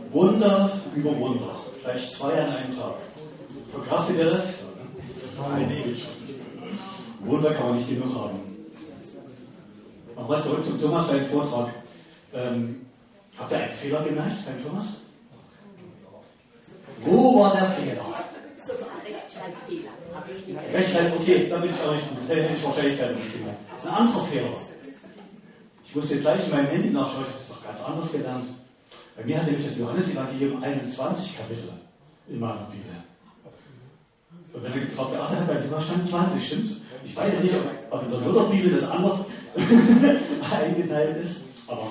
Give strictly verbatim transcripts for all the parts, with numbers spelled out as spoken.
Wunder über Wunder. Vielleicht zwei an einem Tag. Verkraftet ihr das? Nein. Wunder kann man nicht genug haben. Nochmal zurück zum Thomas, seinen Vortrag. Ähm, habt ihr einen Fehler gemerkt, beim Thomas? Wo war der Fehler? Rechtschreibfehler. Rechtschreib, okay, da bin ich auch nicht gut. Das hätte ich wahrscheinlich selber nicht gemacht. Das ist ein anderer Fehler. Ich musste gleich in meinem Handy nachschauen, ich habe das doch ganz anders gelernt. Bei mir hat nämlich das Johannes-Evangelium einundzwanzig Kapitel in meiner Bibel. Und wenn ich darauf geachtet habe, bei Thomas stand zwanzig, stimmt's? Ich weiß ja nicht, ob in der Lutherbibel das anders eingeteilt ist, aber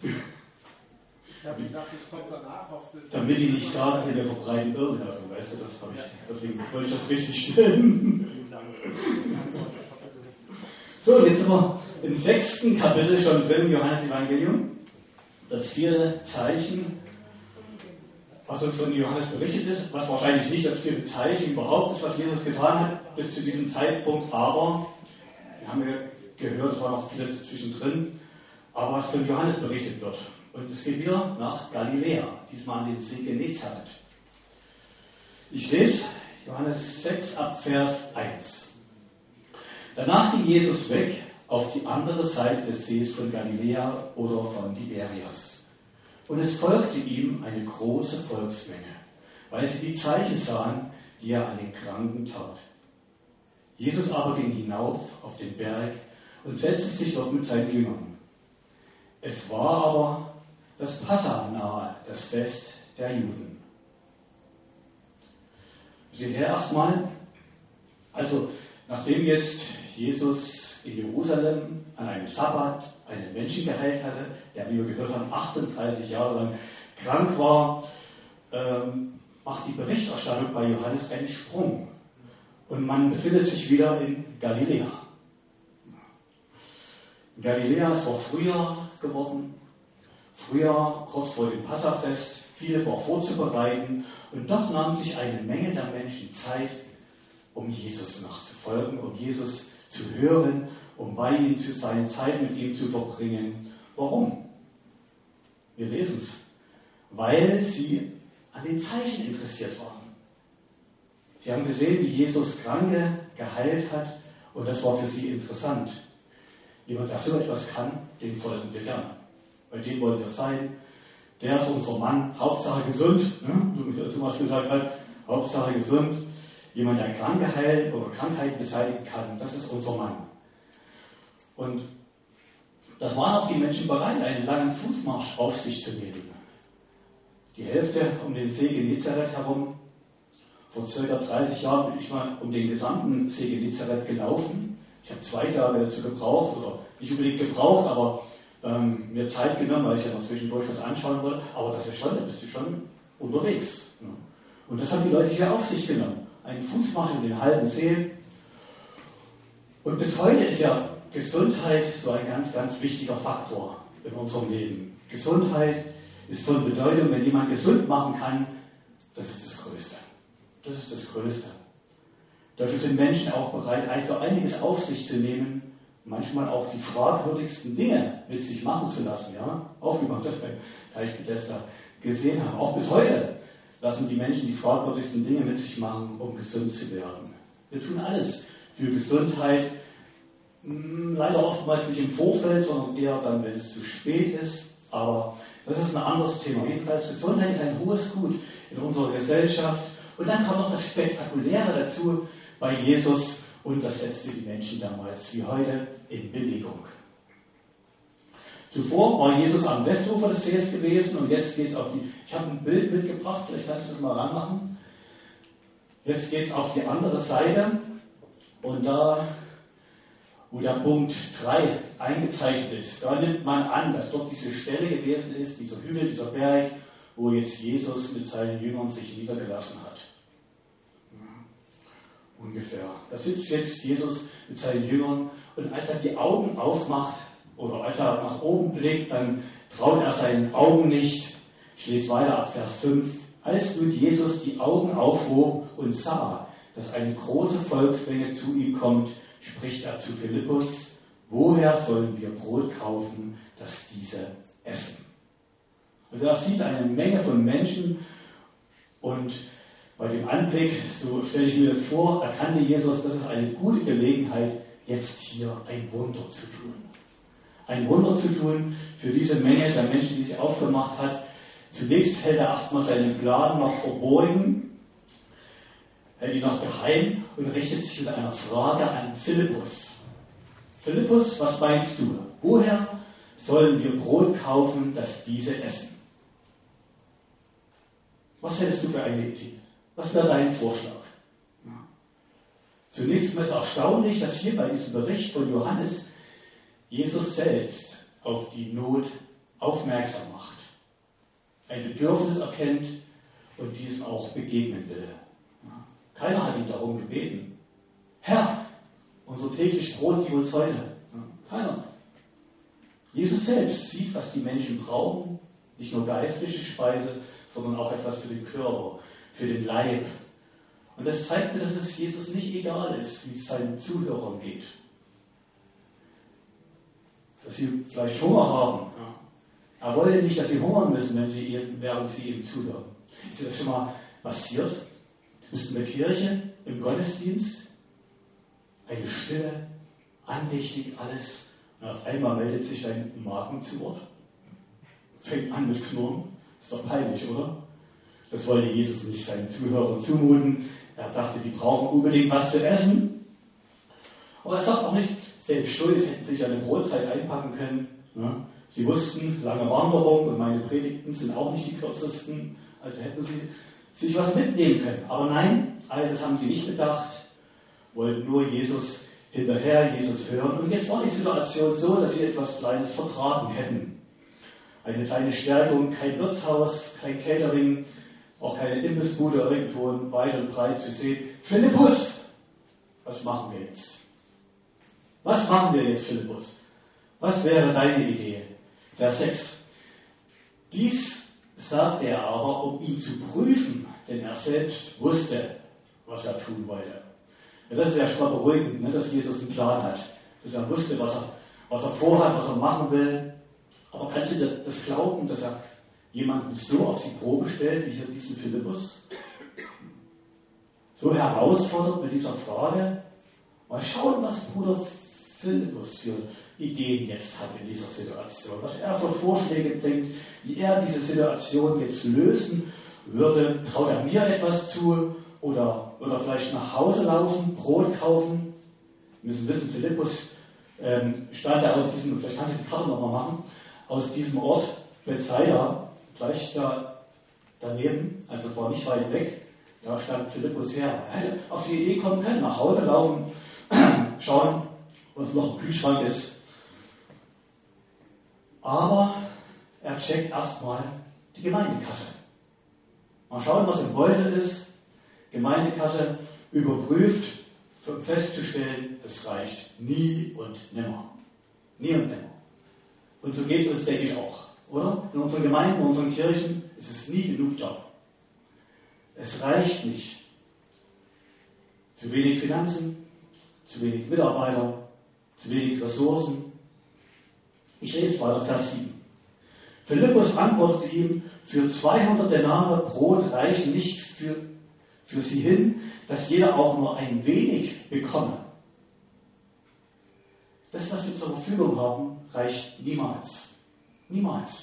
damit die nicht sagen, wir verbreiten Irrlehre, weißt du, das habe ich, deswegen wollte ich das richtig stellen. So, jetzt sind wir im sechsten Kapitel schon drin im Johannes-Evangelium. Das vierte Zeichen, was uns von Johannes berichtet ist, was wahrscheinlich nicht das vierte Zeichen überhaupt ist, was Jesus getan hat, bis zu diesem Zeitpunkt, aber wir haben ja gehört, es war noch vieles zwischendrin, aber was von Johannes berichtet wird. Und es geht wieder nach Galiläa, diesmal an den See Genezareth. Ich lese Johannes sechs ab Vers eins. Danach ging Jesus weg auf die andere Seite des Sees von Galiläa oder von Tiberias. Und es folgte ihm eine große Volksmenge, weil sie die Zeichen sahen, die er an den Kranken tat. Jesus aber ging hinauf auf den Berg und setzte sich dort mit seinen Jüngern. Es war aber das Passa nahe, das Fest der Juden. Seht her erstmal, also nachdem jetzt Jesus in Jerusalem an einem Sabbat einen Menschen geheilt hatte, der, wie wir gehört haben, achtunddreißig Jahre lang krank war, ähm, macht die Berichterstattung bei Johannes einen Sprung. Und man befindet sich wieder in Galiläa. In Galiläa, es war Frühjahr geworden. Frühjahr, kurz vor dem Passafest, viele war vorzubereiten. Und doch nahm sich eine Menge der Menschen Zeit, um Jesus nachzufolgen, um Jesus zu hören, um bei ihm zu sein, Zeit mit ihm zu verbringen. Warum? Wir lesen es. Weil sie an den Zeichen interessiert waren. Sie haben gesehen, wie Jesus Kranke geheilt hat, und das war für sie interessant. Jemand, der so etwas kann, dem folgen wir gern. Bei dem wollen wir sein. Der ist unser Mann, Hauptsache gesund, ne? Wie Thomas gesagt hat, Hauptsache gesund. Jemand, der Kranke heilt oder Krankheiten beseitigen kann, das ist unser Mann. Und das waren auch die Menschen bereit, einen langen Fußmarsch auf sich zu nehmen. Die Hälfte um den See Genezareth herum. Vor ca. dreißig Jahren bin ich mal um den gesamten See Genezareth gelaufen. Ich habe zwei Tage dazu gebraucht, oder nicht unbedingt gebraucht, aber ähm, mir Zeit genommen, weil ich ja noch zwischendurch was anschauen wollte. Aber das ist schon, da bist du schon unterwegs. Ne? Und das haben die Leute hier auf sich genommen. Einen Fußmarsch in den halben See. Und bis heute ist ja Gesundheit so ein ganz, ganz wichtiger Faktor in unserem Leben. Gesundheit ist von Bedeutung, wenn jemand gesund machen kann, das ist das Größte. Das ist das Größte. Dafür sind Menschen auch bereit, also einiges auf sich zu nehmen, manchmal auch die fragwürdigsten Dinge mit sich machen zu lassen. Ja? Auch wie wir das beim Teich Bethesda gesehen haben. Auch bis heute lassen die Menschen die fragwürdigsten Dinge mit sich machen, um gesund zu werden. Wir tun alles für Gesundheit, leider oftmals nicht im Vorfeld, sondern eher dann, wenn es zu spät ist. Aber das ist ein anderes Thema. Jedenfalls, Gesundheit ist ein hohes Gut in unserer Gesellschaft. Und dann kam noch das Spektakuläre dazu bei Jesus, und das setzte die Menschen damals wie heute in Bewegung. Zuvor war Jesus am Westufer des Sees gewesen, und jetzt geht es auf die, ich habe ein Bild mitgebracht, vielleicht kannst du das mal ranmachen. Jetzt geht es auf die andere Seite, und da, wo der Punkt drei eingezeichnet ist, da nimmt man an, dass dort diese Stelle gewesen ist, dieser Hügel, dieser Berg, wo jetzt Jesus mit seinen Jüngern sich niedergelassen hat. Ja, ungefähr. Da sitzt jetzt Jesus mit seinen Jüngern, und als er die Augen aufmacht oder als er nach oben blickt, dann traut er seinen Augen nicht. Ich lese weiter ab Vers fünf. Als nun Jesus die Augen aufhob und sah, dass eine große Volksmenge zu ihm kommt, spricht er zu Philippus: Woher sollen wir Brot kaufen, dass diese essen? Also er sieht eine Menge von Menschen und bei dem Anblick, so stelle ich mir das vor, erkannte Jesus, das ist eine gute Gelegenheit, jetzt hier ein Wunder zu tun. Ein Wunder zu tun für diese Menge der Menschen, die sich aufgemacht hat. Zunächst hält er erstmal seinen Plan noch verborgen, hält ihn noch geheim und richtet sich mit einer Frage an Philippus. Philippus, was meinst du? Woher sollen wir Brot kaufen, dass diese essen? Was hättest du für eine Idee? Was wäre dein Vorschlag? Ja. Zunächst mal ist erstaunlich, dass hier bei diesem Bericht von Johannes Jesus selbst auf die Not aufmerksam macht, ein Bedürfnis erkennt und diesem auch begegnen will. Ja. Keiner hat ihn darum gebeten. Herr, unser tägliches Brot gib uns heute. Ja. Keiner. Jesus selbst sieht, was die Menschen brauchen, nicht nur geistliche Speise, sondern auch etwas für den Körper, für den Leib. Und das zeigt mir, dass es Jesus nicht egal ist, wie es seinen Zuhörern geht. Dass sie vielleicht Hunger haben. Ja. Er wollte nicht, dass sie hungern müssen, wenn sie ihm, während sie ihm zuhören. Ist das schon mal passiert? Du bist in der Kirche, im Gottesdienst, eine Stille, andächtig, alles. Und auf einmal meldet sich dein Magen zu Wort. Fängt an mit Knurren. Ist doch peinlich, oder? Das wollte Jesus nicht seinen Zuhörern zumuten. Er dachte, die brauchen unbedingt was zu essen. Aber er sagt auch nicht, selbst schuld, hätten sich eine Brotzeit einpacken können. Ja. Sie wussten, lange Wanderung und meine Predigten sind auch nicht die kürzesten, also hätten sie sich was mitnehmen können. Aber nein, all das haben sie nicht bedacht, wollten nur Jesus hinterher, Jesus hören. Und jetzt war die Situation so, dass sie etwas Kleines vertragen hätten. Eine kleine Stärkung, kein Wirtshaus, kein Catering, auch keine Imbissbude irgendwo weit und breit zu sehen. Philippus, was machen wir jetzt? Was machen wir jetzt, Philippus? Was wäre deine Idee? Vers sechs. Dies sagte er aber, um ihn zu prüfen, denn er selbst wusste, was er tun wollte. Ja, das ist ja schon mal beruhigend, ne, dass Jesus einen Plan hat. Dass er wusste, was er, was er vorhat, was er machen will. Aber kannst du das glauben, dass er jemanden so auf die Probe stellt, wie hier diesen Philippus? So herausfordert mit dieser Frage. Mal schauen, was Bruder Philippus für Ideen jetzt hat in dieser Situation. Was er für Vorschläge bringt, wie er diese Situation jetzt lösen würde. Traut er mir etwas zu? Oder würde er vielleicht nach Hause laufen, Brot kaufen? Wir müssen wissen, Philippus ähm, stand er aus diesem, vielleicht kannst du die Karte nochmal machen, aus diesem Ort Bethsaida, gleich da daneben, also war nicht weit weg, da stand Philippus her. Er hätte auf die Idee kommen können, nach Hause laufen, schauen, was noch im Kühlschrank ist. Aber er checkt erstmal die Gemeindekasse. Mal schauen, was im Beutel ist. Gemeindekasse überprüft, um festzustellen, es reicht nie und nimmer. Nie und nimmer. Und so geht es uns, denke ich, auch. Oder? In unseren Gemeinden, in unseren Kirchen ist es nie genug da. Es reicht nicht. Zu wenig Finanzen, zu wenig Mitarbeiter, zu wenig Ressourcen. Ich lese weiter, Vers sieben. Philippus antwortete ihm, für zweihundert Denare Brot reichen nicht für, für sie hin, dass jeder auch nur ein wenig bekomme. Das, was wir zur Verfügung haben, reicht niemals. Niemals.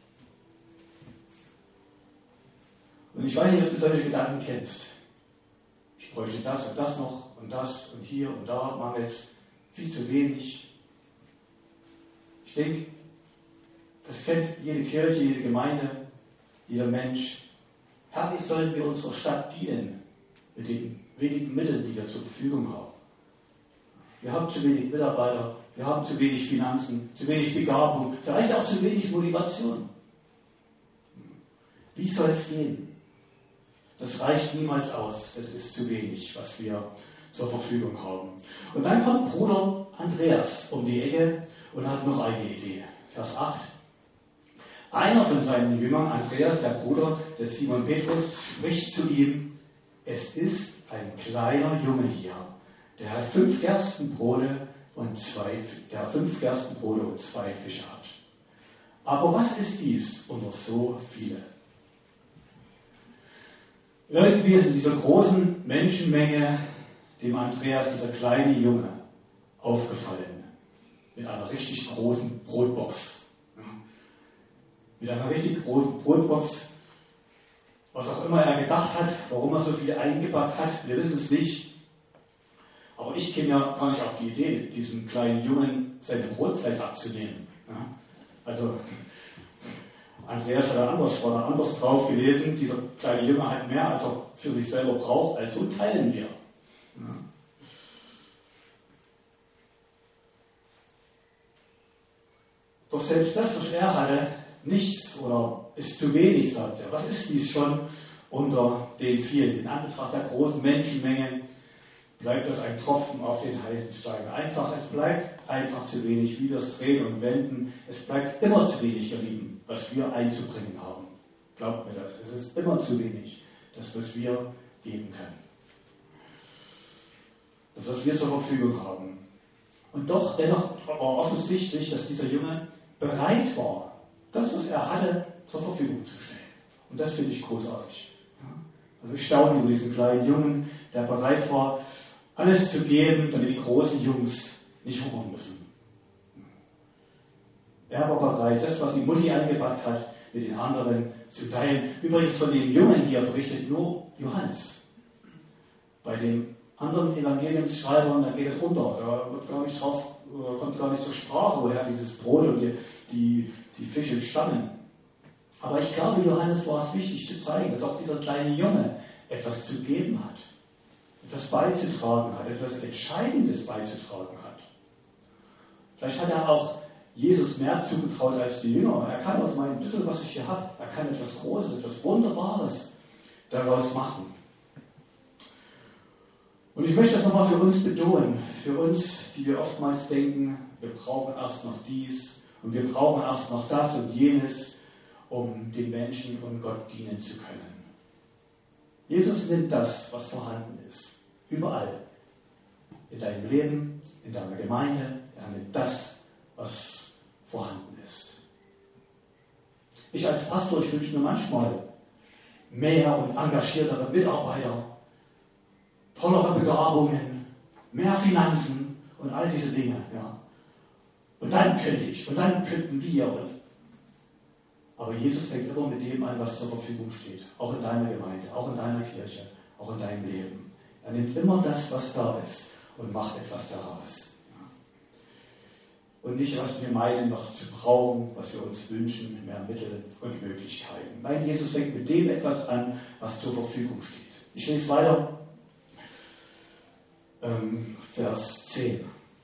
Und ich weiß nicht, ob du solche Gedanken kennst. Ich bräuchte das und das noch und das und hier und da, machen wir jetzt viel zu wenig. Ich denke, das kennt jede Kirche, jede Gemeinde, jeder Mensch. Herr, wie sollen wir unserer Stadt dienen mit den wenigen Mitteln, die wir zur Verfügung haben? Wir haben zu wenig Mitarbeiter, wir haben zu wenig Finanzen, zu wenig Begabung, vielleicht auch zu wenig Motivation. Wie soll es gehen? Das reicht niemals aus. Es ist zu wenig, was wir zur Verfügung haben. Und dann kommt Bruder Andreas um die Ecke und hat noch eine Idee. Vers acht. Einer von seinen Jüngern, Andreas, der Bruder des Simon Petrus, spricht zu ihm, es ist ein kleiner Junge hier, der hat fünf Gerstenbrote und zwei, der fünf Gerstenbrote und zwei Fische hat. Aber was ist dies unter so viele? Irgendwie ist in dieser großen Menschenmenge dem Andreas dieser kleine Junge aufgefallen. Mit einer richtig großen Brotbox. Mit einer richtig großen Brotbox. Was auch immer er gedacht hat, warum er so viel eingepackt hat, wir wissen es nicht. Aber ich käme ja gar nicht auf die Idee, diesem kleinen Jungen seine Brotzeit abzunehmen. Also, Andreas hat da anders, war da anders drauf gewesen. Dieser kleine Junge hat mehr, als er für sich selber braucht, also teilen wir. Ja. Doch selbst das, was er hatte, nichts oder ist zu wenig, sagt er. Was ist dies schon unter den vielen? In Anbetracht der großen Menschenmenge bleibt das ein Tropfen auf den heißen Stein. Einfach, es bleibt einfach zu wenig, wie wir es drehen und wenden. Es bleibt immer zu wenig, ihr Lieben, was wir einzubringen haben. Glaubt mir das. Es ist immer zu wenig, das, was wir geben können. Das, was wir zur Verfügung haben. Und doch, dennoch war offensichtlich, dass dieser Junge bereit war, das, was er hatte, zur Verfügung zu stellen. Und das finde ich großartig. Also ich staune über diesen kleinen Jungen, der bereit war, alles zu geben, damit die großen Jungs nicht hungern müssen. Er war bereit, das, was die Mutti eingepackt hat, mit den anderen zu teilen. Übrigens von dem Jungen hier berichtet nur Johannes. Bei den anderen Evangeliumsschreibern, da geht es unter. Da wird gar nicht drauf, kommt gar nicht zur Sprache, woher dieses Brot und die, die, die Fische stammen. Aber ich glaube, Johannes war es wichtig zu zeigen, dass auch dieser kleine Junge etwas zu geben hat, etwas beizutragen hat, etwas Entscheidendes beizutragen hat. Vielleicht hat er auch Jesus mehr zugetraut als die Jünger. Er kann aus meinem Büttel, was ich hier habe, er kann etwas Großes, etwas Wunderbares daraus machen. Und ich möchte das nochmal für uns betonen, für uns, die wir oftmals denken, wir brauchen erst noch dies und wir brauchen erst noch das und jenes, um den Menschen und Gott dienen zu können. Jesus nimmt das, was vorhanden ist, überall, in deinem Leben, in deiner Gemeinde, er nimmt das, was vorhanden ist. Ich als Pastor, ich wünsche mir manchmal mehr und engagiertere Mitarbeiter, tollere Begabungen, mehr Finanzen und all diese Dinge. Ja. Und dann könnte ich, und dann könnten wir. Und aber Jesus fängt immer mit dem an, was zur Verfügung steht. Auch in deiner Gemeinde, auch in deiner Kirche, auch in deinem Leben. Er nimmt immer das, was da ist und macht etwas daraus. Und nicht, was wir meinen, noch zu brauchen, was wir uns wünschen, mehr Mittel und Möglichkeiten. Nein, Jesus fängt mit dem etwas an, was zur Verfügung steht. Ich lese weiter. Ähm, Vers zehn.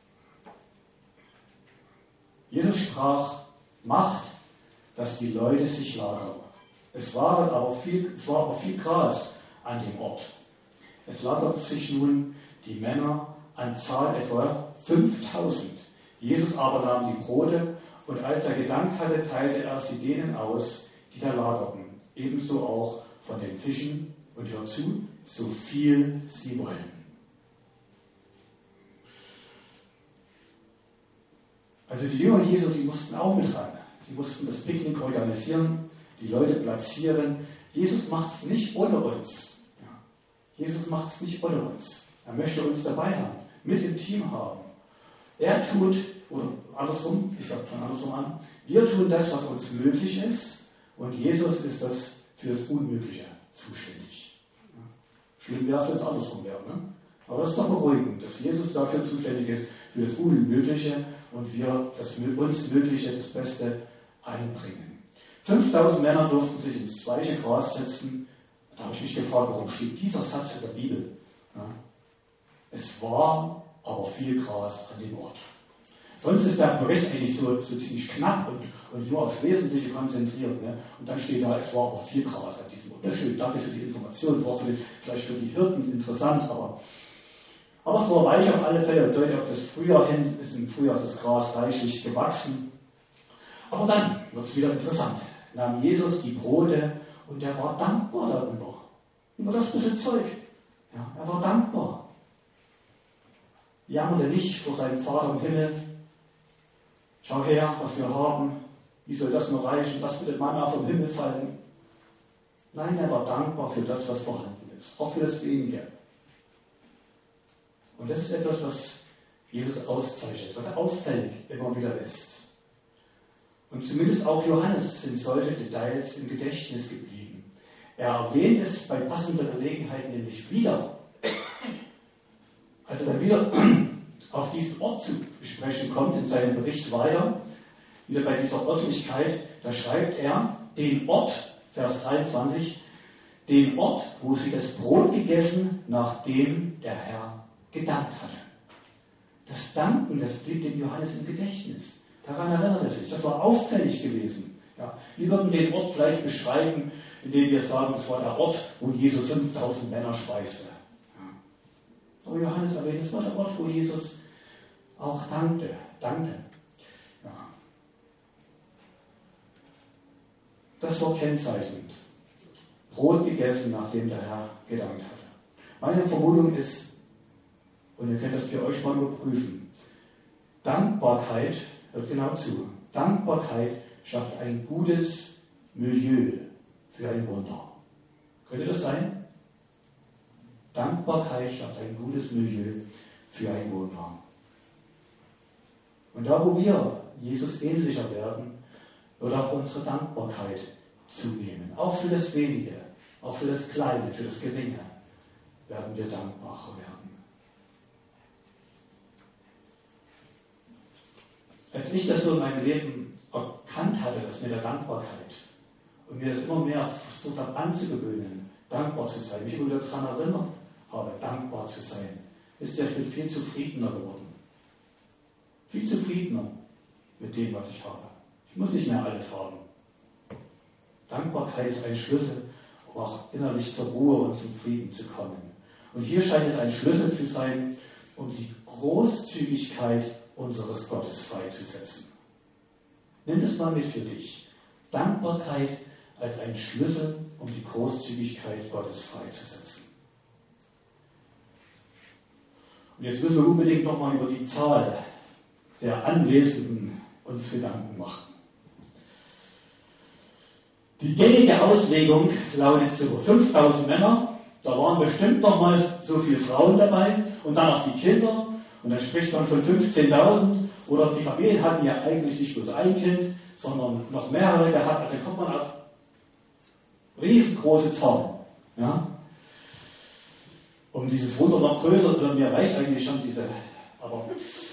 Jesus sprach, macht, dass die Leute sich lagern. Es war aber viel, es war aber viel Gras an dem Ort. Es lagerten sich nun die Männer an Zahl etwa fünftausend. Jesus aber nahm die Brote und als er gedankt hatte, teilte er sie denen aus, die da lagerten. Ebenso auch von den Fischen und hört zu, so viel sie wollen. Also die Jünger Jesu, die mussten auch mit ran. Sie mussten das Picknick organisieren, die Leute platzieren. Jesus macht es nicht ohne uns. Ja. Jesus macht es nicht ohne uns. Er möchte uns dabei haben, mit im Team haben. Er tut, oder andersrum, ich sage von andersrum an, wir tun das, was uns möglich ist, und Jesus ist das für das Unmögliche zuständig. Ja. Schlimm wäre es, wenn es andersrum wäre. Ne? Aber das ist doch beruhigend, dass Jesus dafür zuständig ist, für das Unmögliche, und wir das uns Mögliche, das Beste einbringen. fünftausend Männer durften sich ins weiche Gras setzen. Da habe ich mich gefragt, warum steht dieser Satz in der Bibel? Ja. Es war aber viel Gras an dem Ort. Sonst ist der Bericht eigentlich so, so ziemlich knapp und, und nur aufs Wesentliche konzentriert. Ne? Und dann steht da, es war aber viel Gras an diesem Ort. Das ist schön, danke für die Information. War für die, vielleicht für die Hirten interessant, aber, aber es war weich auf alle Fälle und deutet auf das Frühjahr hin. Ist im Frühjahr das Gras reichlich gewachsen. Aber dann wird es wieder interessant. Nahm Jesus die Brote und er war dankbar darüber. Über das bisschen Zeug. Ja, er war dankbar. Jammerte nicht vor seinem Vater im Himmel. Schau her, was wir haben. wie soll das nur reichen, was wird Manna vom Himmel fallen? Nein, er war dankbar für das, was vorhanden ist, auch für das Wenige. Und das ist etwas, was Jesus auszeichnet, was er auffällig immer wieder lässt. Und zumindest auch Johannes sind solche Details im Gedächtnis geblieben. Er erwähnt es bei passender Gelegenheit nämlich wieder. Als er dann wieder auf diesen Ort zu sprechen kommt, in seinem Bericht weiter, wieder bei dieser Örtlichkeit, da schreibt er, den Ort, Vers dreiundzwanzig, den Ort, wo sie das Brot gegessen, nachdem der Herr gedankt hatte. Das Danken, das blieb dem Johannes im Gedächtnis. Daran erinnert er sich. Das war auffällig gewesen. Ja, wir würden den Ort vielleicht beschreiben, indem wir sagen, das war der Ort, wo Jesus fünftausend Männer speiste. Ja. Aber Johannes erwähnt, das war der Ort, wo Jesus auch dankte. dankte. Ja. Das war kennzeichnend. Brot gegessen, nachdem der Herr gedankt hatte. Meine Vermutung ist, und ihr könnt das für euch mal überprüfen, Dankbarkeit, hört genau zu, Dankbarkeit schafft ein gutes Milieu für ein Wunder. Könnte das sein? Dankbarkeit schafft ein gutes Milieu für ein Wunder. Und da, wo wir Jesus ähnlicher werden, wird auch unsere Dankbarkeit zunehmen. Auch für das Wenige, auch für das Kleine, für das Geringe werden wir dankbarer werden. Als ich das so in meinem Leben erkannt hatte, das mit der Dankbarkeit, und mir das immer mehr versucht habe anzugewöhnen, dankbar zu sein, mich immer wieder daran erinnert habe, dankbar zu sein, ist ja, ich bin viel zufriedener geworden. Viel zufriedener mit dem, was ich habe. Ich muss nicht mehr alles haben. Dankbarkeit ist ein Schlüssel, um auch innerlich zur Ruhe und zum Frieden zu kommen. Und hier scheint es ein Schlüssel zu sein, um die Großzügigkeit unseres Gottes freizusetzen. Nimm das mal mit für dich. Dankbarkeit als ein Schlüssel, um die Großzügigkeit Gottes freizusetzen. Und jetzt müssen wir unbedingt nochmal über die Zahl der Anwesenden uns Gedanken machen. Die gängige Auslegung lautet so: fünftausend Männer, da waren bestimmt noch mal so viele Frauen dabei und dann noch die Kinder. Und dann spricht man von fünfzehntausend, oder die Familien hatten ja eigentlich nicht bloß ein Kind, sondern noch mehrere gehabt. Dann kommt man auf riesengroße Zahlen. Ja? Um dieses Wunder noch größer, oder mir reicht eigentlich schon diese, aber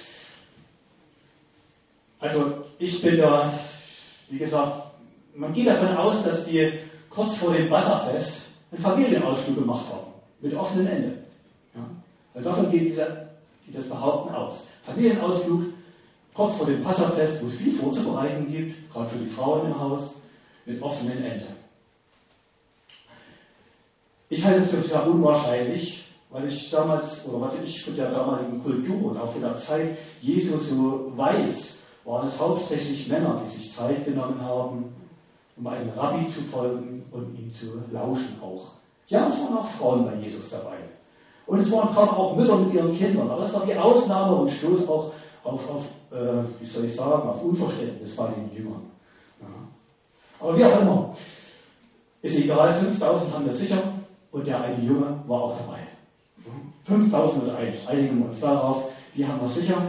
also ich bin da, wie gesagt, man geht davon aus, dass die kurz vor dem Wasserfest einen Familienausflug gemacht haben, mit offenem Ende. Ja? Weil davon geht diese die das behaupten, aus. Familienausflug, kurz vor dem Passafest, wo es viel vorzubereiten gibt, gerade für die Frauen im Haus, mit offenen Ende. Ich halte es für sehr unwahrscheinlich, weil ich damals, oder was ich von der damaligen Kultur und auch von der Zeit Jesu so weiß, waren es hauptsächlich Männer, die sich Zeit genommen haben, um einem Rabbi zu folgen und ihm zu lauschen auch. Ja, es waren auch Frauen bei Jesus dabei. Und es waren kaum auch Mütter mit ihren Kindern, aber das war die Ausnahme und stoß auch auf, auf äh, wie soll ich sagen, auf Unverständnis bei den Jüngern. Ja. Aber wie auch immer, ist egal, fünftausend haben wir sicher und der eine Junge war auch dabei. fünftausend oder eins, einigen wir uns darauf, die haben wir sicher.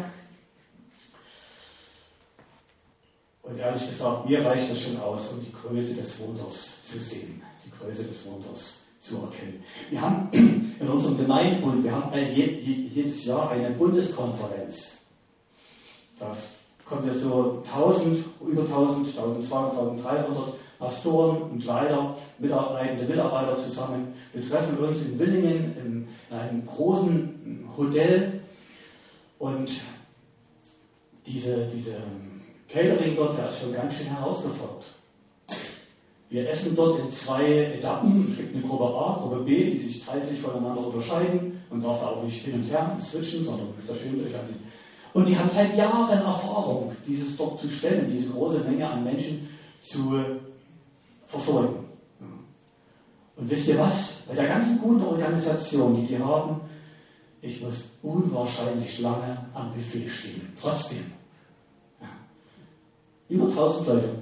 Und ehrlich gesagt, mir reicht das schon aus, um die Größe des Wunders zu sehen, die Größe des Wunders zu erkennen. Wir haben in unserem Gemeindebund, wir haben jedes Jahr eine Bundeskonferenz. Da kommen wir so tausend, über tausend, eintausendzweihundert, eintausenddreihundert Pastoren und Leiter, mitarbeitende Mitarbeiter zusammen. Wir treffen uns in Willingen in einem großen Hotel und diese, diese Catering dort, der ist schon ganz schön herausgefordert. Wir essen dort in zwei Etappen. Es gibt eine Gruppe A, Gruppe B, die sich zeitlich voneinander unterscheiden. Man darf da auch nicht hin und her switchen, sondern ist da schön durch. Und die haben seit Jahren Erfahrung, dieses dort zu stellen, diese große Menge an Menschen zu verfolgen. Und wisst ihr was? Bei der ganzen guten Organisation, die die haben, ich muss unwahrscheinlich lange am Buffet stehen. Trotzdem. Ja. Über tausend Leute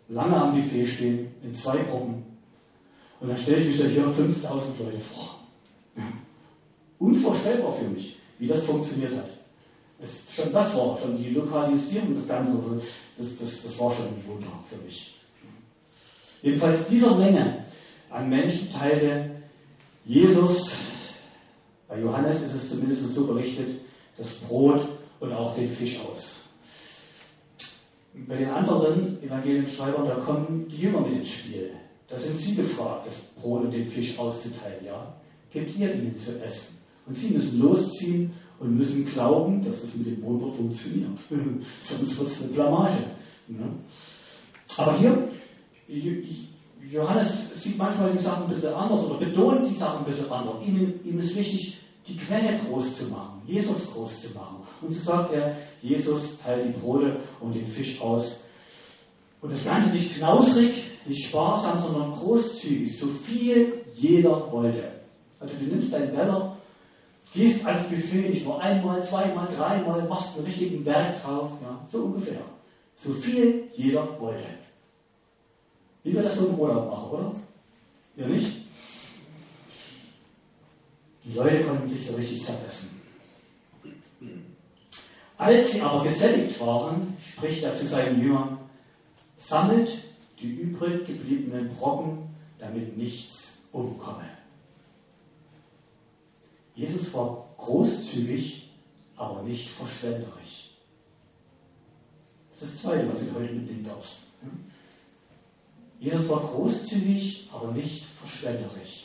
lange am Buffet stehen, in zwei Gruppen. Und dann stelle ich mich da hier fünftausend Leute vor. Unvorstellbar für mich, wie das funktioniert hat. Es, schon das war schon die Lokalisierung des Ganzen, das, das, das war schon ein Wunder für mich. Jedenfalls dieser Menge an Menschen teilte Jesus, bei Johannes ist es zumindest so berichtet, das Brot und auch den Fisch aus. Bei den anderen Evangelienschreibern, da kommen die Jünger mit ins Spiel. Da sind sie gefragt, das Brot und den Fisch auszuteilen. Ja? Gebt ihr ihnen zu essen. Und sie müssen losziehen und müssen glauben, dass das mit dem Wunder funktioniert. Sonst wird es eine Blamage. Aber hier, Johannes sieht manchmal die Sachen ein bisschen anders oder betont die Sachen ein bisschen anders. Ihm, ihm ist wichtig, die Quelle groß zu machen, Jesus groß zu machen. Und so sagt er, Jesus teilt die Brote und den Fisch aus. Und das Ganze nicht knausrig, nicht sparsam, sondern großzügig, so viel jeder wollte. Also du nimmst deinen Teller, gehst ans Buffet nicht nur einmal, zweimal, dreimal, machst einen richtigen Berg drauf, ja, so ungefähr. So viel jeder wollte. Wie wir das so im Urlaub machen, oder? Ja nicht? Die Leute konnten sich so richtig satt essen. Als sie aber gesättigt waren, spricht er zu seinen Jüngern, sammelt die übrig gebliebenen Brocken, damit nichts umkomme. Jesus war großzügig, aber nicht verschwenderisch. Das ist das Zweite, was ich heute mitnehmen darf. Jesus war großzügig, aber nicht verschwenderisch.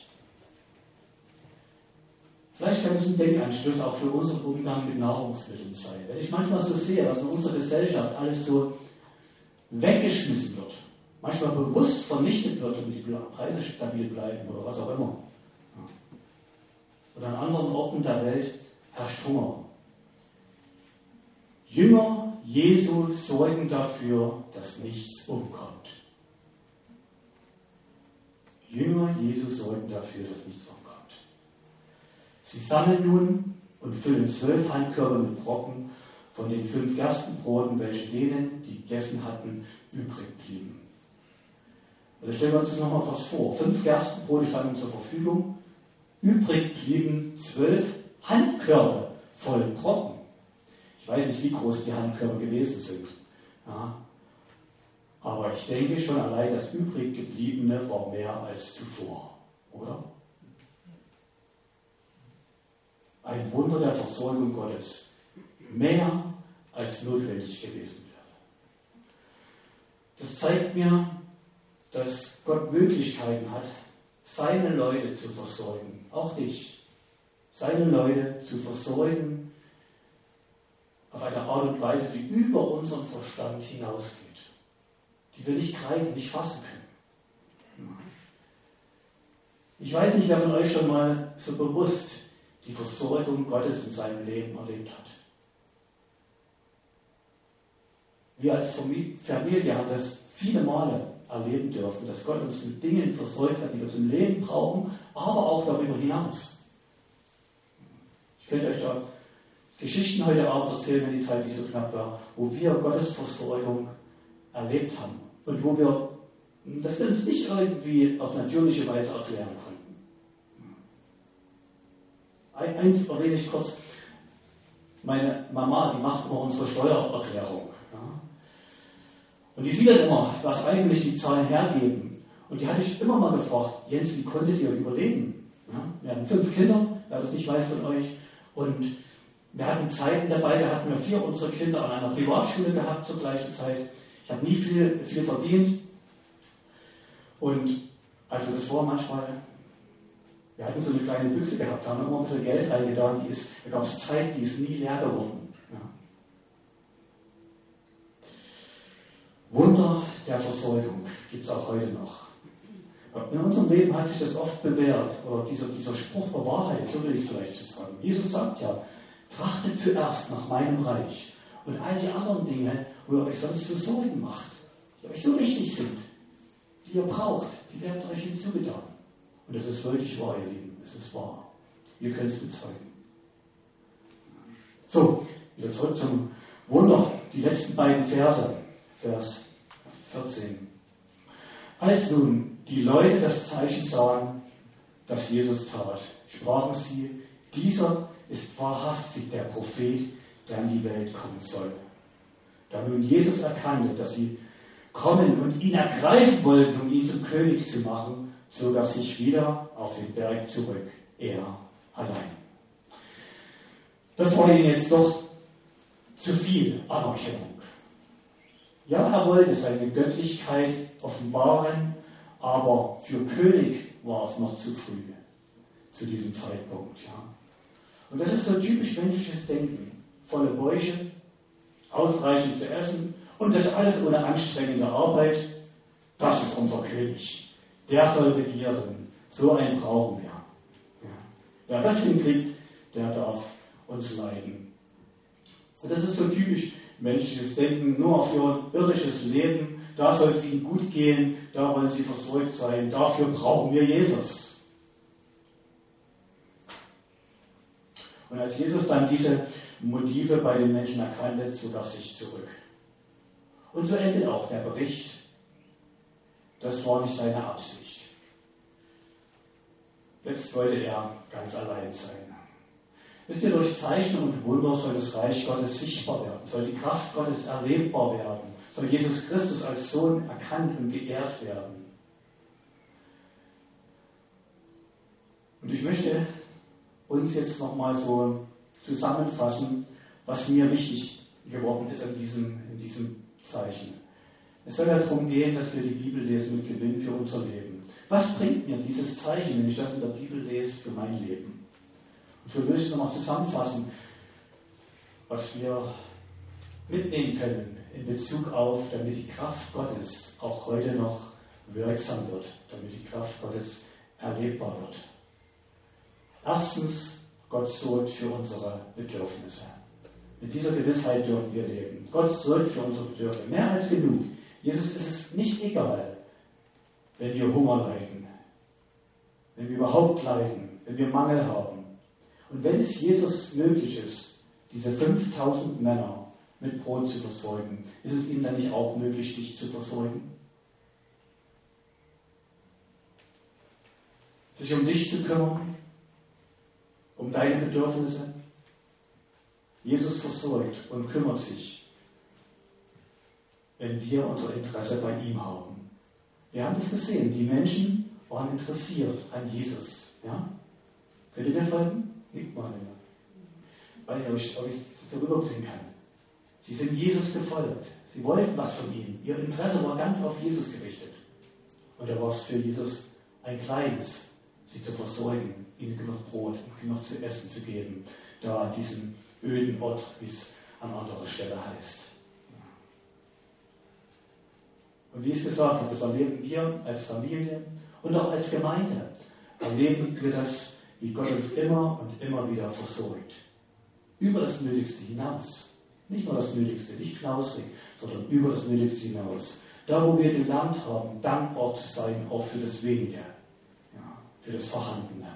Vielleicht kann es ein Denkanstoß auch für unseren Umgang mit Nahrungsmitteln sein. Wenn ich manchmal so sehe, was in unserer Gesellschaft alles so weggeschmissen wird, manchmal bewusst vernichtet wird, damit die Preise stabil bleiben oder was auch immer. Oder an anderen Orten der Welt herrscht Hunger. Jünger Jesu sorgen dafür, dass nichts umkommt. Jünger Jesu sorgen dafür, dass nichts umkommt. Sie sammeln nun und füllen zwölf Handkörbe mit Brocken von den fünf Gerstenbroten, welche denen, die gegessen hatten, übrig blieben. Also stellen wir uns das nochmal kurz vor. Fünf Gerstenbrote standen zur Verfügung. Übrig blieben zwölf Handkörbe voll Brocken. Ich weiß nicht, wie groß die Handkörbe gewesen sind. Ja. Aber ich denke schon allein, das übrig gebliebene war mehr als zuvor. Oder? Ein Wunder der Versorgung Gottes. Mehr als notwendig gewesen wäre. Das zeigt mir, dass Gott Möglichkeiten hat, seine Leute zu versorgen. Auch dich. Seine Leute zu versorgen auf eine Art und Weise, die über unseren Verstand hinausgeht. Die wir nicht greifen, nicht fassen können. Ich weiß nicht, wer von euch schon mal so bewusst die Versorgung Gottes in seinem Leben erlebt hat. Wir als Familie haben das viele Male erleben dürfen, dass Gott uns mit Dingen versorgt hat, die wir zum Leben brauchen, aber auch darüber hinaus. Ich könnte euch da Geschichten heute Abend erzählen, wenn die Zeit nicht so knapp war, wo wir Gottes Versorgung erlebt haben und wo wir das uns nicht irgendwie auf natürliche Weise erklären konnten. Eins erwähne ich kurz. Meine Mama, die macht immer unsere Steuererklärung. Ja. Und die sieht dann immer, was eigentlich die Zahlen hergeben. Und die hatte ich immer mal gefragt, Jens, wie konntet ihr überleben? Ja. Wir hatten fünf Kinder, wer das nicht weiß von euch. Und wir hatten Zeiten dabei, da hatten wir vier unserer Kinder an einer Privatschule gehabt zur gleichen Zeit. Ich habe nie viel, viel verdient. Und also das war manchmal, wir hatten so eine kleine Büchse gehabt, da haben wir immer ein bisschen Geld reingetan, die ist, da gab es Zeit, die ist nie leer geworden. Ja. Wunder der Versorgung gibt es auch heute noch. In unserem Leben hat sich das oft bewährt, oder dieser, dieser Spruch der Wahrheit, so will ich es vielleicht sagen. Jesus sagt ja, trachtet zuerst nach meinem Reich und all die anderen Dinge, wo ihr euch sonst so Sorgen macht, die euch so wichtig sind, die ihr braucht, die werden euch hinzugetan. Und das ist wirklich wahr, ihr Lieben, es ist wahr. Ihr könnt es bezeugen. So, wieder zurück zum Wunder. Die letzten beiden Verse, Vers vierzehn Als nun die Leute das Zeichen sahen, das Jesus tat, sprachen sie, dieser ist wahrhaftig der Prophet, der in die Welt kommen soll. Da nun Jesus erkannte, dass sie kommen und ihn ergreifen wollten, um ihn zum König zu machen, zog er sich wieder auf den Berg zurück, er allein. Das war ihm jetzt doch zu viel Anerkennung. Ja, er wollte seine Göttlichkeit offenbaren, aber für König war es noch zu früh, zu diesem Zeitpunkt. Ja. Und das ist so typisch menschliches Denken. Volle Bäuche, ausreichend zu essen und das alles ohne anstrengende Arbeit. Das ist unser König. Der soll regieren. So einen brauchen wir. Ja. Wer das hinkriegt, der darf uns leiden. Und das ist so typisch menschliches Denken, nur auf ihr irdisches Leben. Da soll es ihnen gut gehen, da wollen sie versorgt sein. Dafür brauchen wir Jesus. Und als Jesus dann diese Motive bei den Menschen erkannte, zog er sich zurück. Und so endet auch der Bericht. Das war nicht seine Absicht. Jetzt wollte er ganz allein sein. Wisst ihr, durch Zeichen und Wunder soll das Reich Gottes sichtbar werden, soll die Kraft Gottes erlebbar werden, soll Jesus Christus als Sohn erkannt und geehrt werden. Und ich möchte uns jetzt nochmal so zusammenfassen, was mir wichtig geworden ist in diesem, in diesem Zeichen. Es soll ja darum gehen, dass wir die Bibel lesen mit Gewinn für unser Leben. Was bringt mir dieses Zeichen, wenn ich das in der Bibel lese, für mein Leben? Und so will ich es nochmal zusammenfassen, was wir mitnehmen können in Bezug auf, damit die Kraft Gottes auch heute noch wirksam wird, damit die Kraft Gottes erlebbar wird. Erstens, Gott sorgt für unsere Bedürfnisse. Mit dieser Gewissheit dürfen wir leben. Gott sorgt für unsere Bedürfnisse. Mehr als genug. Jesus ist es nicht egal, wenn wir Hunger leiden, wenn wir überhaupt leiden, wenn wir Mangel haben. Und wenn es Jesus möglich ist, diese fünftausend Männer mit Brot zu versorgen, ist es ihm dann nicht auch möglich, dich zu versorgen? Sich um dich zu kümmern, um deine Bedürfnisse? Jesus versorgt und kümmert sich, wenn wir unser Interesse bei ihm haben. Wir haben das gesehen, die Menschen waren interessiert an Jesus. Ja? Könnt ihr mir folgen? Nickt mal, weil ich euch, euch das rüberbringen kann. Sie sind Jesus gefolgt. Sie wollten was von ihm. Ihr Interesse war ganz auf Jesus gerichtet. Und da war es für Jesus ein kleines, sie zu versorgen, ihnen genug Brot und genug zu essen zu geben, da an diesem öden Ort, wie es an anderer Stelle heißt. Und wie ich es gesagt habe, das erleben wir als Familie und auch als Gemeinde. Erleben wir das, wie Gott uns immer und immer wieder versorgt. Über das Nötigste hinaus. Nicht nur das Nötigste, nicht knausrig, sondern über das Nötigste hinaus. Da, wo wir gelernt haben, dankbar zu sein, auch für das Wenige, ja, für das Vorhandene.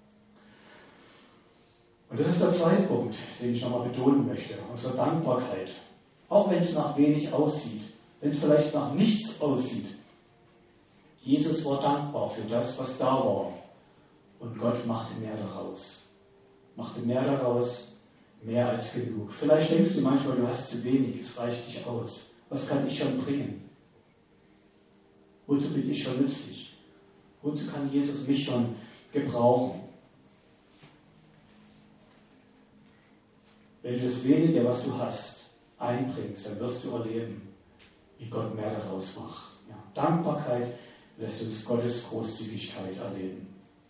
Und das ist der zweite Punkt, den ich nochmal betonen möchte, unsere Dankbarkeit. Auch wenn es nach wenig aussieht, wenn es vielleicht nach nichts aussieht. Jesus war dankbar für das, was da war. Und Gott machte mehr daraus. Machte mehr daraus, mehr als genug. Vielleicht denkst du manchmal, du hast zu wenig, es reicht nicht aus. Was kann ich schon bringen? Wozu bin ich schon nützlich? Wozu kann Jesus mich schon gebrauchen? Wenn du das Wenige, was du hast, einbringst, dann wirst du erleben, wie Gott mehr daraus macht. Ja, Dankbarkeit lässt uns Gottes Großzügigkeit erleben.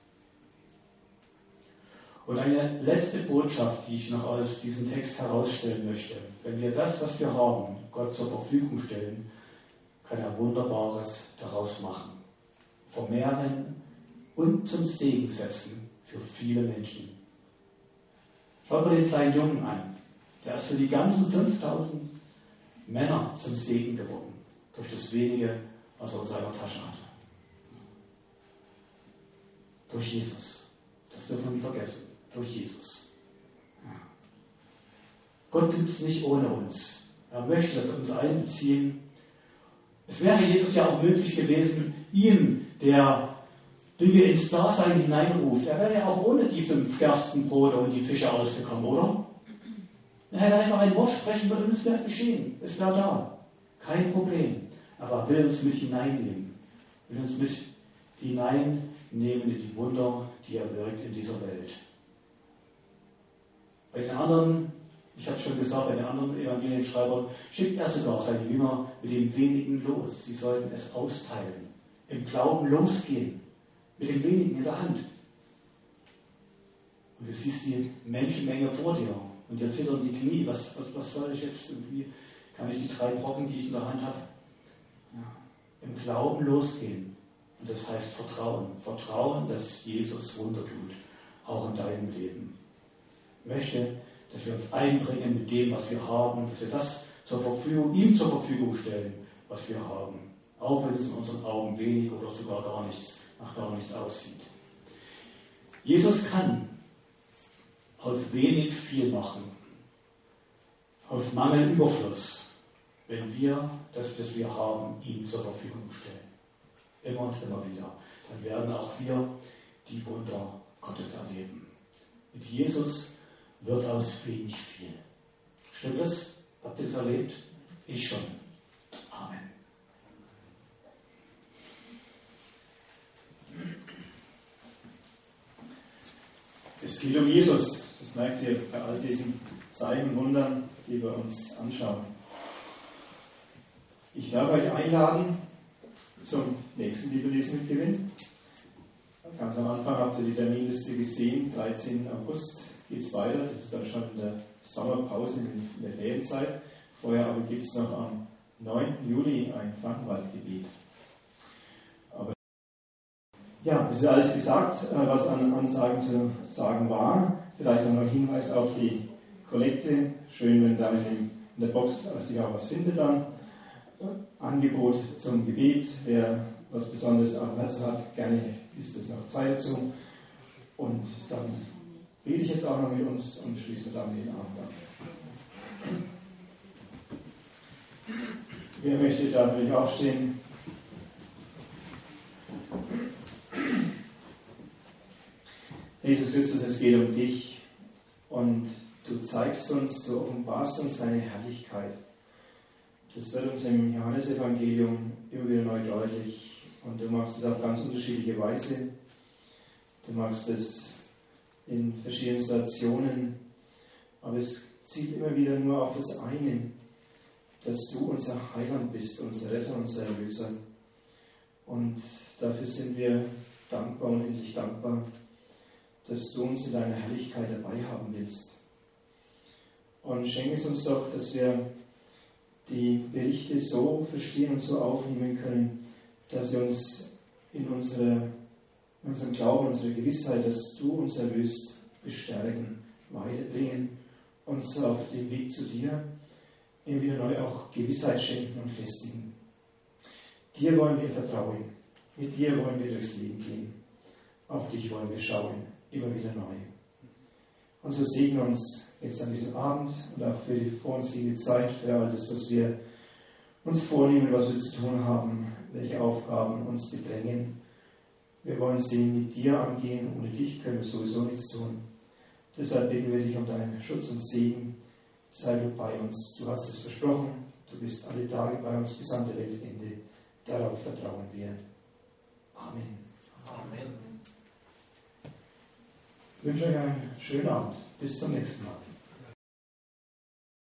Und eine letzte Botschaft, die ich noch aus diesem Text herausstellen möchte. Wenn wir das, was wir haben, Gott zur Verfügung stellen, kann er Wunderbares daraus machen. Vermehren und zum Segen setzen für viele Menschen. Schaut mal den kleinen Jungen an. Der ist für die ganzen fünftausend Männer zum Segen geworden. Durch das Wenige, was er in seiner Tasche hatte. Durch Jesus. Das dürfen wir nicht vergessen. Durch Jesus. Ja. Gott gibt es nicht ohne uns. Er möchte das uns einbeziehen. Es wäre Jesus ja auch möglich gewesen, ihm, der Dinge ins Dasein hineinruft, er wäre ja auch ohne die fünf Gerstenbrote und die Fische ausgekommen, oder? Er hätte einfach ein Wort sprechen können und es wäre geschehen. Es wäre da. Kein Problem. Aber er will uns mit hineinnehmen. Will uns mit hineinnehmen in die Wunder, die er wirkt in dieser Welt. Bei den anderen, ich habe schon gesagt, bei den anderen Evangelienschreibern schickt er sogar seine Jünger mit dem Wenigen los. Sie sollten es austeilen. Im Glauben losgehen. Mit dem Wenigen in der Hand. Und du siehst die Menschenmenge vor dir. Und dir zittern die Knie. Was, was, was soll ich jetzt? Irgendwie kann ich die drei Brocken, die ich in der Hand habe, ja, im Glauben losgehen. Und das heißt Vertrauen. Vertrauen, dass Jesus Wunder tut. Auch in deinem Leben. Ich möchte, dass wir uns einbringen mit dem, was wir haben. Dass wir das zur Verfügung, ihm zur Verfügung stellen, was wir haben. Auch wenn es in unseren Augen wenig oder sogar gar nichts, nach gar nichts aussieht. Jesus kann aus wenig viel machen. Aus Mangel Überfluss. Wenn wir das, was wir haben, ihm zur Verfügung stellen. Immer und immer wieder. Dann werden auch wir die Wunder Gottes erleben. Mit Jesus wird aus wenig viel. Stimmt das? Habt ihr das erlebt? Ich schon. Amen. Es geht um Jesus. Das merkt ihr bei all diesen Zeichen und Wundern, die wir uns anschauen. Ich darf euch einladen zum nächsten Bibellesen mit Gewinn. Ganz am Anfang habt ihr die Terminliste gesehen. dreizehnten August geht es weiter. Das ist dann schon in der Sommerpause, in der Ferienzeit. Vorher aber gibt es noch am neunten Juli ein Frankenwaldgebet. Aber ja, es ist alles gesagt, was an Ansagen zu sagen war. Vielleicht noch ein Hinweis auf die Kollekte. Schön, wenn da in der Box sich auch was findet dann. Angebot zum Gebet. Wer was Besonderes am Herzen hat, gerne ist es noch Zeit dazu. Und dann bete ich jetzt auch noch mit uns und schließen wir dann den Abend ab. Wer möchte da natürlich aufstehen? Jesus Christus, es geht um dich und du zeigst uns, du offenbarst uns deine Herrlichkeit. Das wird uns im Johannesevangelium immer wieder neu deutlich und du machst es auf ganz unterschiedliche Weise. Du machst es in verschiedenen Situationen, aber es zielt immer wieder nur auf das eine, dass du unser Heiland bist, unser Retter, unser Erlöser. Und dafür sind wir dankbar, unendlich dankbar, dass du uns in deiner Herrlichkeit dabei haben willst. Und schenke es uns doch, dass wir die Berichte so verstehen und so aufnehmen können, dass sie uns in, unsere, in unserem Glauben, unsere Gewissheit, dass du uns erlöst, bestärken, weiterbringen, uns auf dem Weg zu dir immer wieder neu auch Gewissheit schenken und festigen. Dir wollen wir vertrauen, mit dir wollen wir durchs Leben gehen, auf dich wollen wir schauen, immer wieder neu. Und so segne uns jetzt an diesem Abend und auch für die vor uns liegende Zeit, für all das, was wir uns vornehmen, was wir zu tun haben, welche Aufgaben uns bedrängen. Wir wollen sie mit dir angehen, ohne dich können wir sowieso nichts tun. Deshalb bitten wir dich um deinen Schutz und Segen. Sei du bei uns. Du hast es versprochen. Du bist alle Tage bei uns bis an der Weltende. Darauf vertrauen wir. Amen. Amen. Ich wünsche euch einen schönen Abend. Bis zum nächsten Mal.